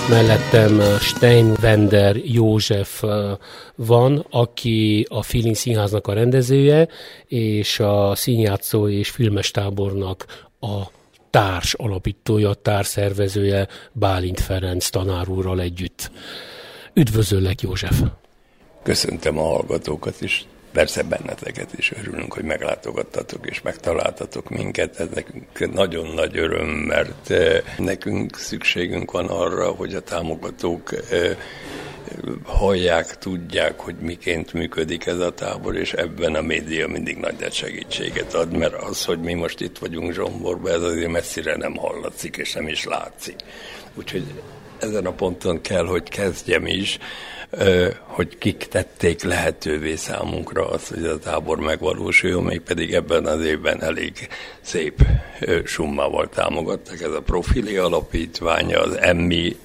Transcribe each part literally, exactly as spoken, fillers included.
Mellettem Steinwender József van, aki a Feeling Színháznak a rendezője, és a színjátszó és filmes tábornak a társ alapítója, társszervezője Bálint Ferenc tanár úrral együtt. Üdvözöllek, József! Köszöntöm a hallgatókat is, persze benneteket is, örülünk, hogy meglátogattatok és megtaláltatok minket. Ez nekünk nagyon nagy öröm, mert nekünk szükségünk van arra, hogy a támogatók hallják, tudják, hogy miként működik ez a tábor, és ebben a média mindig nagy segítséget ad, mert az, hogy mi most itt vagyunk Zsomborban, ez azért messzire nem hallatszik, és nem is látszik. Úgyhogy ezen a ponton kell, hogy kezdjem is, hogy kik tették lehetővé számunkra azt, hogy a tábor megvalósuljon, még pedig ebben az évben elég szép summával támogattak. Ez a Profili Alapítvány, az Emmi,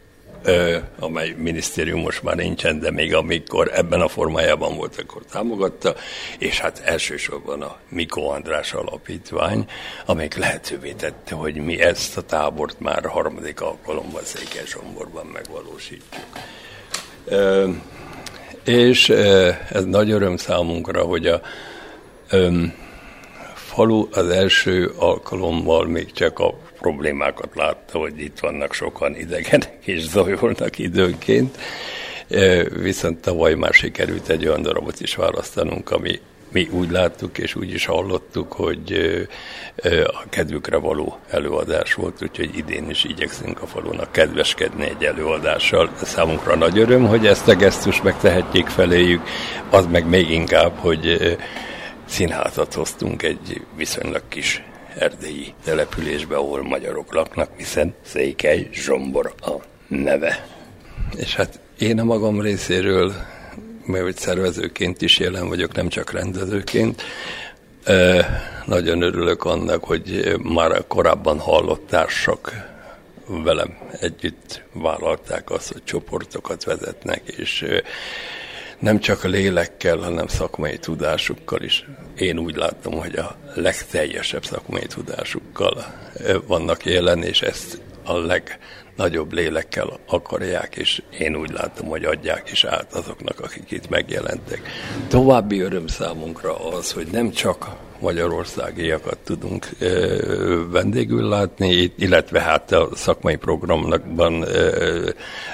amely minisztérium most már nincsen, de még amikor ebben a formájában volt, akkor támogatta, és hát elsősorban a Mikó András Alapítvány, amelyik lehetővé tette, hogy mi ezt a tábort már a harmadik alkalommal Székelyzsomborban megvalósítjuk. Ö, és ö, ez nagy öröm számunkra, hogy a ö, falu az első alkalommal még csak a problémákat látta, hogy itt vannak sokan idegenek és zajolnak időnként, ö, viszont tavaly már sikerült egy olyan darabot is választanunk, ami mi úgy láttuk és úgy is hallottuk, hogy ö, a kedvükre való előadás volt, úgyhogy idén is igyekszünk a falunak kedveskedni egy előadással. Számunkra nagy öröm, hogy ezt a gesztust megtehetjék feléjük, az meg még inkább, hogy ö, színházat hoztunk egy viszonylag kis erdélyi településbe, ahol magyarok laknak, hiszen Székelyzsombor a neve. És hát én a magam részéről, mert hogy szervezőként is jelen vagyok, nem csak rendezőként. E, nagyon örülök annak, hogy már korábban hallott társak velem együtt vállalták azt, hogy csoportokat vezetnek, és nem csak a lélekkel, hanem szakmai tudásukkal is. Én úgy látom, hogy a legteljesebb szakmai tudásukkal vannak jelen, és ezt a legnagyobb lélekkel akarják, és én úgy látom, hogy adják is át azoknak, akik itt megjelentek. További öröm számunkra az, hogy nem csak magyarországiakat tudunk ö, vendégül látni, illetve hát a szakmai programokban ö,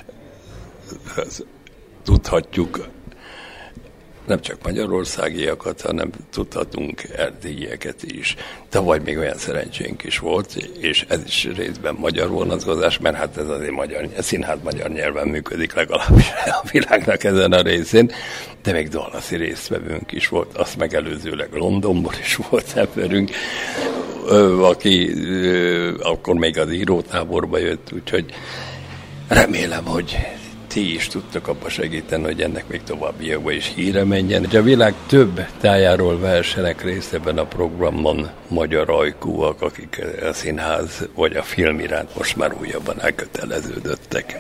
tudhatjuk nem csak magyarországiakat, hanem tudhatunk erdélyieket is. Tavaly még olyan szerencsénk is volt, és ez is részben magyar vonatkozás, mert hát ez azért magyar, a színház magyar nyelven működik legalábbis a világnak ezen a részén, de még dallaszi résztvevőnk is volt, azt megelőzőleg Londonból is volt emberünk, aki akkor még az írótáborba jött, úgyhogy remélem, hogy ti is tudtok abba segíteni, hogy ennek még továbbiakban is híre menjen. A világ több tájáról vehessenek részt ebben a programban magyar ajkúak, akik a színház vagy a film iránt most már újabban elköteleződöttek.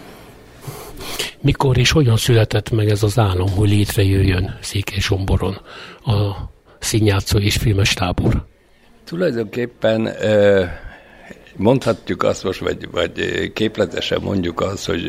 Mikor és hogyan született meg ez az álom, hogy létrejöjjön Székelyzsomboron a színjátszó és filmes tábor? Tulajdonképpen mondhatjuk azt most, vagy, vagy képletesen mondjuk azt, hogy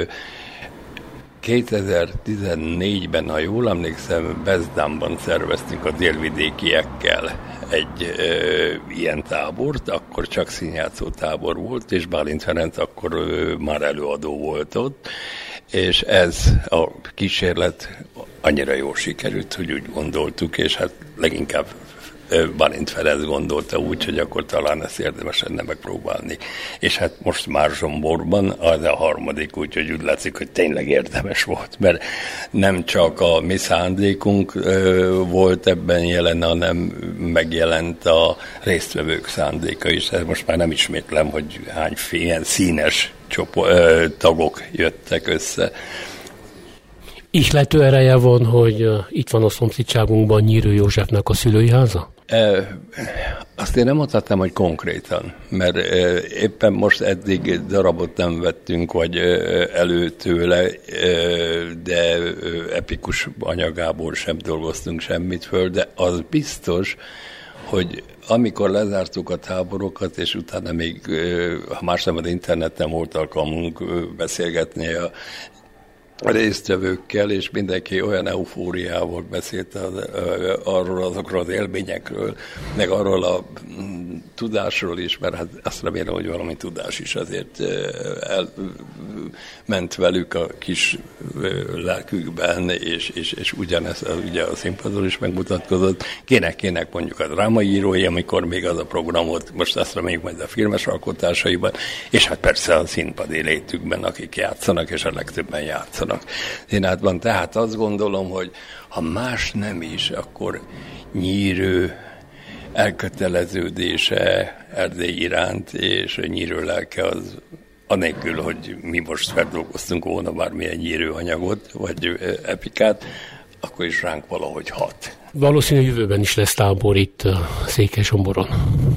kétezer-tizennégyben, ha jól emlékszem, Bezdánban szerveztünk a délvidékiekkel egy ö, ilyen tábort, akkor csak színjátszó tábor volt, és Bálint Ferenc akkor ö, már előadó volt ott, és ez a kísérlet annyira jól sikerült, hogy úgy gondoltuk, és hát leginkább Bálint Ferenc gondolta úgy, hogy akkor talán ezt érdemes lenne megpróbálni. És hát most már Zsomborban az a harmadik, úgyhogy úgy látszik, hogy tényleg érdemes volt, mert nem csak a mi szándékunk volt ebben jelen, hanem megjelent a résztvevők szándéka is. Most már nem ismétlem, hogy hány ilyen színes csopo, tagok jöttek össze. Ihlető ereje van, hogy uh, itt van a szomszédságunkban Nyírő Józsefnek a szülői háza? E, azt én nem mondhatnám, hogy konkrétan, mert e, éppen most eddig darabot nem vettünk, vagy e, elő tőle, e, de e, epikus anyagából sem dolgoztunk semmit föl, de az biztos, hogy amikor lezártuk a táborokat, és utána még, ha más nem, az interneten volt alkalmunk beszélgetni a résztvevőkkel, és mindenki olyan eufóriával beszélt az, arról, azokról az élményekről, meg arról a tudásról is, mert hát azt remélem, hogy valami tudás is azért elment velük a kis lelkükben, és, és, és ugyanez ugye a színpadon is megmutatkozott. Kének-kének mondjuk a drámaírói, amikor még az a program volt, most azt reméljük majd a filmes alkotásaiban, és hát persze a színpadi létükben, akik játszanak, és a legtöbben játszanak színházban. Tehát azt gondolom, hogy ha más nem is, akkor Nyírő elköteleződése Erdély iránt, és Nyírő lelke az anélkül, hogy mi most feldolgoztunk volna bármilyen Nyírő anyagot, vagy epikát, akkor is ránk valahogy hat. Valószínűleg jövőben is lesz tábor itt Székelyzsomboron.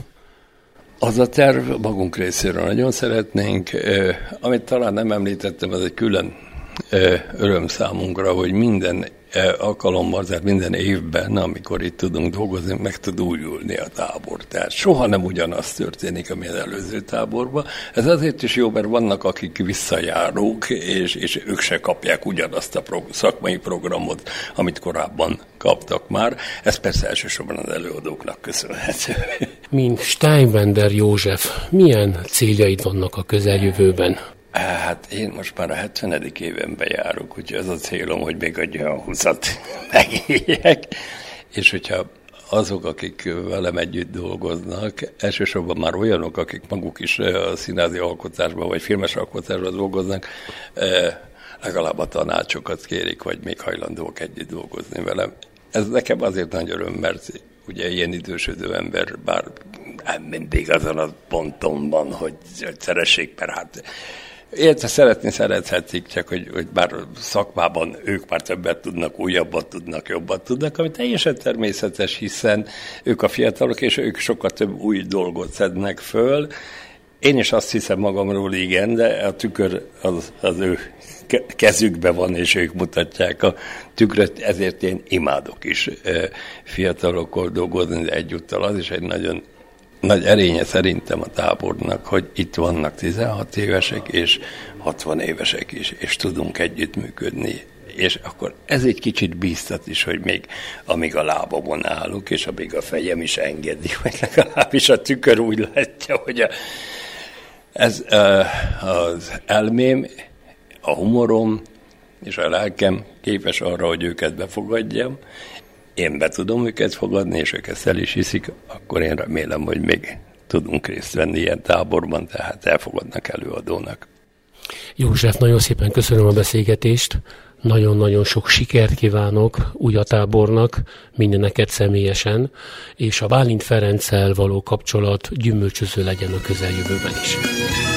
Az a terv, magunk részéről nagyon szeretnénk. Amit talán nem említettem, ez egy külön öröm számunkra, hogy minden alkalommal, tehát minden évben, amikor itt tudunk dolgozni, meg tud újulni a tábor. Tehát soha nem ugyanaz történik, ami az előző táborban. Ez azért is jó, mert vannak, akik visszajárók, és, és ők se kapják ugyanazt a prog- szakmai programot, amit korábban kaptak már. Ez persze elsősorban az előadóknak köszönhető. Mint Steinwender József, milyen céljaid vannak a közeljövőben? Hát én most már a hetvenedik évenben járok, úgyhogy az a célom, hogy még egy olyan húszat megéljek, és hogyha azok, akik velem együtt dolgoznak, elsősorban már olyanok, akik maguk is a színházi alkotásban vagy filmes alkotásban dolgoznak, legalább a tanácsokat kérik, vagy még hajlandóak együtt dolgozni velem. Ez nekem azért nagy öröm, mert ugye ilyen idősödő ember, bár nem mindig azon a ponton van, hogy, hogy szeressék, mert hát érte szeretni szerethetik, csak hogy, hogy bár szakmában ők már többet tudnak, újabbat tudnak, jobbat tudnak, ami teljesen természetes, hiszen ők a fiatalok, és ők sokkal több új dolgot szednek föl. Én is azt hiszem magamról, igen, de a tükör az, az ő kezükben van, és ők mutatják a tükröt, ezért én imádok is fiatalokkal dolgozni, de egyúttal az is egy nagyon nagy erénye szerintem a tábornak, hogy itt vannak tizenhat évesek és hatvan évesek is, és tudunk együttműködni. És akkor ez egy kicsit bíztat is, hogy még amíg a lábamon állok, és amíg a fejem is engedi, vagy legalábbis a tükör úgy látja, hogy a, ez az elmém, a humorom és a lelkem képes arra, hogy őket befogadjam. Én be tudom őket fogadni, és ők ezt el is hiszik, akkor én remélem, hogy még tudunk részt venni ilyen táborban, tehát elfogadnak előadónak. József, nagyon szépen köszönöm a beszélgetést, nagyon-nagyon sok sikert kívánok úgy a tábornak, mindeneket személyesen, és a Bálint Ferenccel való kapcsolat gyümölcsöző legyen a közeljövőben is.